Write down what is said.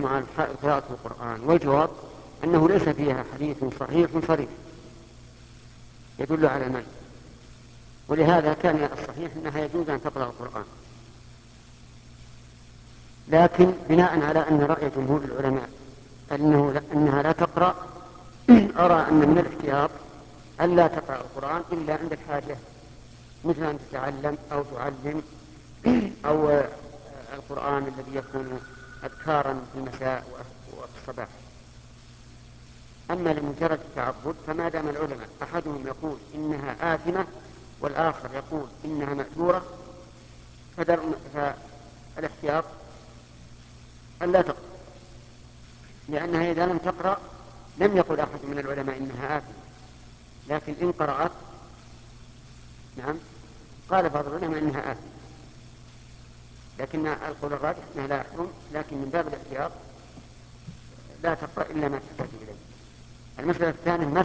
الحكم على قراءة القرآن؟ والجواب أنه ليس فيها حديث صحيح صريح يدل على المنع، ولهذا كان الصحيح أنها يجوز أن تقرأ القرآن. لكن بناء على أن رأي جمهور العلماء أنها لا تقرأ، أرى أن من الاحتياط أن لا تقرأ القرآن إلا عند الحاجة، مثل أن تتعلم أو تعلم أو القرآن الذي يكون أذكارا في المساء وفي الصباح. أما لمجرد التعبد فما دام العلماء أحدهم يقول إنها آثمة والآخر يقول إنها مأجورة، فالاحتياط أن لا تقرأ، لأنها إذا لم تقرأ لم يقل أحد من العلماء إنها آثمة، لكن إن قرأت نعم قال بعض العلماء إنها آثمة، لكن القول الراجح أنها لا يحرم، لكن من باب الاحتياط لا تقرأ إلا ما تحتاج إليه. المسألة الثانية